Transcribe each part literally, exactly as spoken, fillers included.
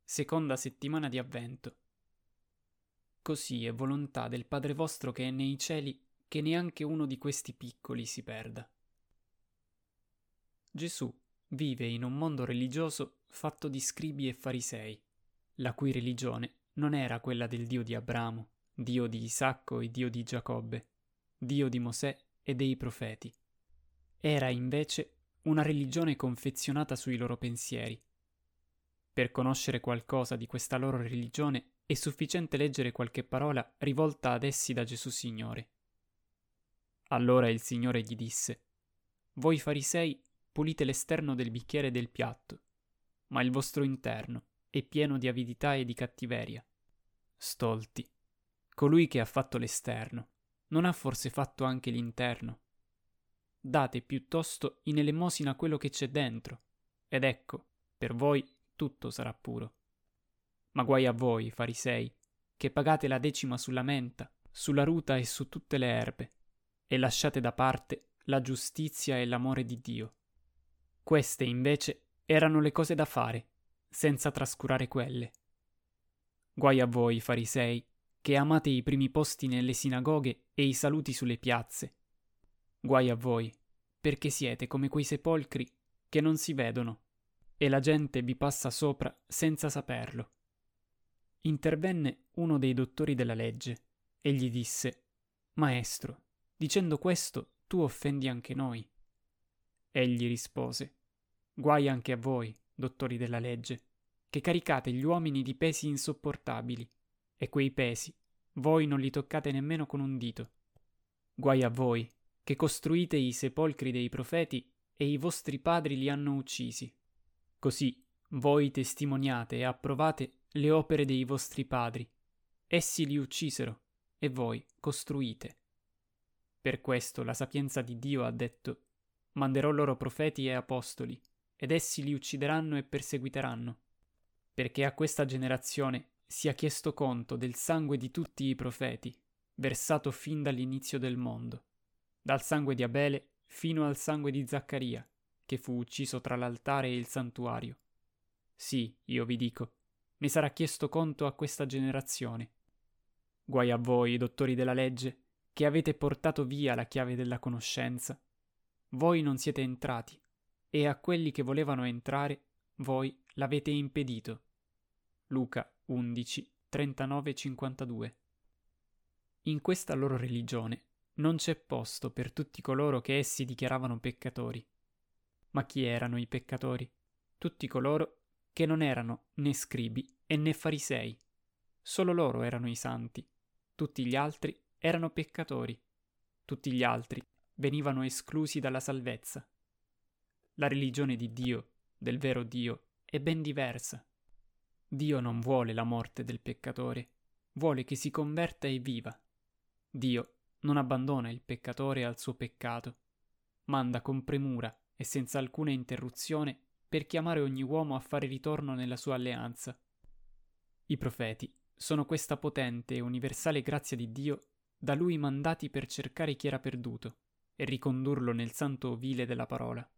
seconda settimana di Avvento. Così è volontà del Padre vostro che è nei cieli che neanche uno di questi piccoli si perda. Gesù vive in un mondo religioso fatto di scribi e farisei, la cui religione non era quella del Dio di Abramo, Dio di Isacco e Dio di Giacobbe, Dio di Mosè e dei profeti. Era invece una religione confezionata sui loro pensieri. Per conoscere qualcosa di questa loro religione è sufficiente leggere qualche parola rivolta ad essi da Gesù Signore. Allora il Signore gli disse: «Voi farisei pulite l'esterno del bicchiere e del piatto, ma il vostro interno è pieno di avidità e di cattiveria. Stolti, colui che ha fatto l'esterno non ha forse fatto anche l'interno? Date piuttosto in elemosina quello che c'è dentro, ed ecco, per voi tutto sarà puro. Ma guai a voi, farisei, che pagate la decima sulla menta, sulla ruta e su tutte le erbe, e lasciate da parte la giustizia e l'amore di Dio. Queste, invece, erano le cose da fare, senza trascurare quelle. Guai a voi, farisei, che amate i primi posti nelle sinagoghe e i saluti sulle piazze. Guai a voi, perché siete come quei sepolcri che non si vedono, e la gente vi passa sopra senza saperlo. Intervenne uno dei dottori della legge e gli disse: Maestro, dicendo questo tu offendi anche noi. Egli rispose: Guai anche a voi, dottori della legge, che caricate gli uomini di pesi insopportabili, e quei pesi voi non li toccate nemmeno con un dito. Guai a voi, che costruite i sepolcri dei profeti e i vostri padri li hanno uccisi. Così voi testimoniate e approvate le opere dei vostri padri. Essi li uccisero e voi costruite. Per questo la sapienza di Dio ha detto: manderò loro profeti e apostoli, ed essi li uccideranno e perseguiteranno, perché a questa generazione sia chiesto conto del sangue di tutti i profeti, versato fin dall'inizio del mondo, dal sangue di Abele fino al sangue di Zaccaria, che fu ucciso tra l'altare e il santuario. Sì, io vi dico, ne sarà chiesto conto a questa generazione. Guai a voi, dottori della legge, che avete portato via la chiave della conoscenza. Voi non siete entrati, e a quelli che volevano entrare, voi l'avete impedito. Luca undici, trentanove cinquantadue. In questa loro religione non c'è posto per tutti coloro che essi dichiaravano peccatori. Ma chi erano i peccatori? Tutti coloro che non erano né scribi e né farisei. Solo loro erano i santi. Tutti gli altri erano peccatori. Tutti gli altri venivano esclusi dalla salvezza. La religione di Dio, del vero Dio, è ben diversa. Dio non vuole la morte del peccatore, vuole che si converta e viva. Dio non abbandona il peccatore al suo peccato, manda con premura e senza alcuna interruzione per chiamare ogni uomo a fare ritorno nella sua alleanza. I profeti sono questa potente e universale grazia di Dio da Lui mandati per cercare chi era perduto e ricondurlo nel santo ovile della parola.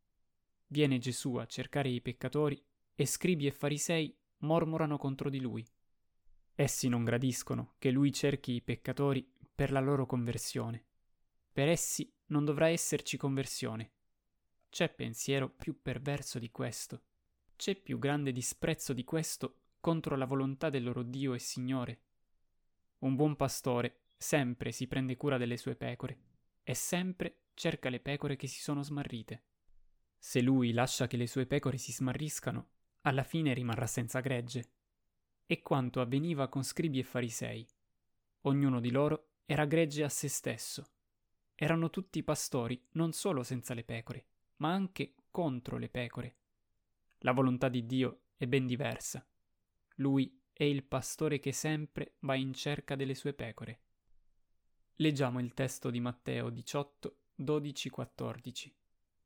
Viene Gesù a cercare i peccatori e scribi e farisei mormorano contro di Lui. Essi non gradiscono che Lui cerchi i peccatori per la loro conversione. Per essi non dovrà esserci conversione. C'è pensiero più perverso di questo? C'è più grande disprezzo di questo contro la volontà del loro Dio e Signore? Un buon pastore sempre si prende cura delle sue pecore e sempre cerca le pecore che si sono smarrite. Se lui lascia che le sue pecore si smarriscano, alla fine rimarrà senza gregge. E quanto avveniva con scribi e farisei. Ognuno di loro era gregge a se stesso. Erano tutti pastori non solo senza le pecore, ma anche contro le pecore. La volontà di Dio è ben diversa. Lui è il pastore che sempre va in cerca delle sue pecore. Leggiamo il testo di Matteo diciotto, dodici quattordici.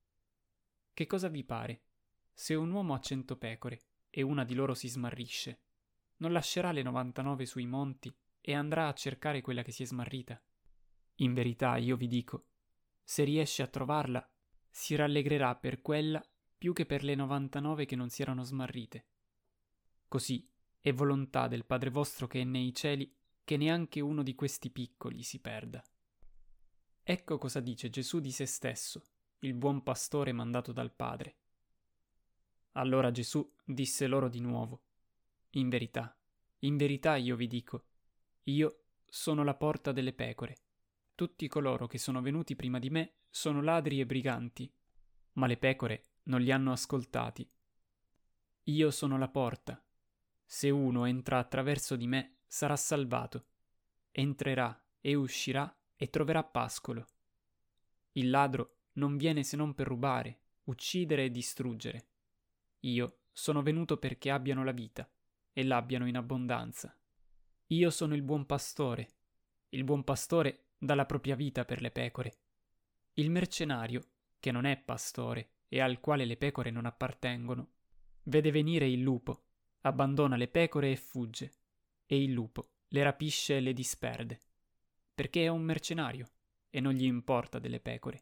Che cosa vi pare? Se un uomo ha cento pecore e una di loro si smarrisce, non lascerà le novantanove sui monti e andrà a cercare quella che si è smarrita? In verità, io vi dico, se riesce a trovarla, si rallegrerà per quella più che per le novantanove che non si erano smarrite. Così è volontà del Padre vostro che è nei cieli che neanche uno di questi piccoli si perda. Ecco cosa dice Gesù di se stesso, il buon pastore mandato dal Padre. Allora Gesù disse loro di nuovo: In verità, in verità io vi dico, io sono la porta delle pecore. Tutti coloro che sono venuti prima di me sono ladri e briganti, ma le pecore non li hanno ascoltati. Io sono la porta. Se uno entra attraverso di me, sarà salvato. Entrerà e uscirà e troverà pascolo. Il ladro non viene se non per rubare, uccidere e distruggere. Io sono venuto perché abbiano la vita e l'abbiano in abbondanza. Io sono il buon pastore. Il buon pastore dà la propria vita per le pecore. Il mercenario, che non è pastore e al quale le pecore non appartengono, vede venire il lupo, abbandona le pecore e fugge, e il lupo le rapisce e le disperde, perché è un mercenario e non gli importa delle pecore.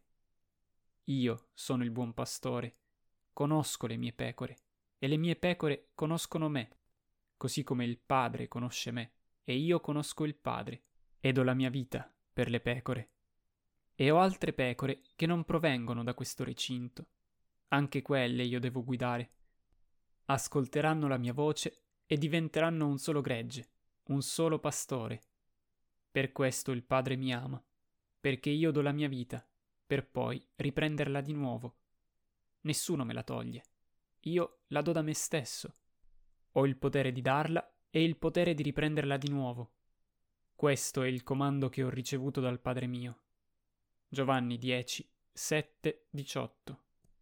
Io sono il buon pastore, conosco le mie pecore, e le mie pecore conoscono me, così come il Padre conosce me, e io conosco il Padre, e do la mia vita per le pecore. E ho altre pecore che non provengono da questo recinto. Anche quelle io devo guidare. Ascolteranno la mia voce e diventeranno un solo gregge, un solo pastore. Per questo il Padre mi ama, perché io do la mia vita, per poi riprenderla di nuovo. Nessuno me la toglie. Io la do da me stesso. Ho il potere di darla e il potere di riprenderla di nuovo. Questo è il comando che ho ricevuto dal Padre mio. Giovanni dieci, sette, diciotto.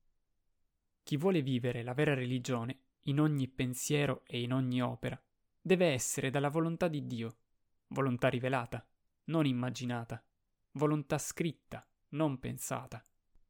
Chi vuole vivere la vera religione, in ogni pensiero e in ogni opera, deve essere dalla volontà di Dio, volontà rivelata, non immaginata, volontà scritta, non pensata.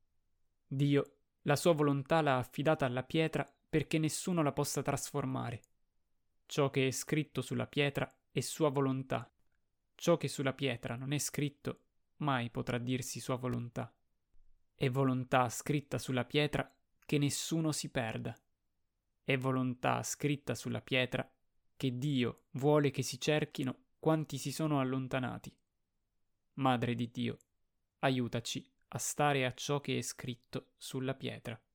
Dio la sua volontà l'ha affidata alla pietra perché nessuno la possa trasformare. Ciò che è scritto sulla pietra è sua volontà. Ciò che sulla pietra non è scritto mai potrà dirsi sua volontà. È volontà scritta sulla pietra che nessuno si perda. È volontà scritta sulla pietra che Dio vuole che si cerchino quanti si sono allontanati. Madre di Dio, aiutaci a stare a ciò che è scritto sulla pietra.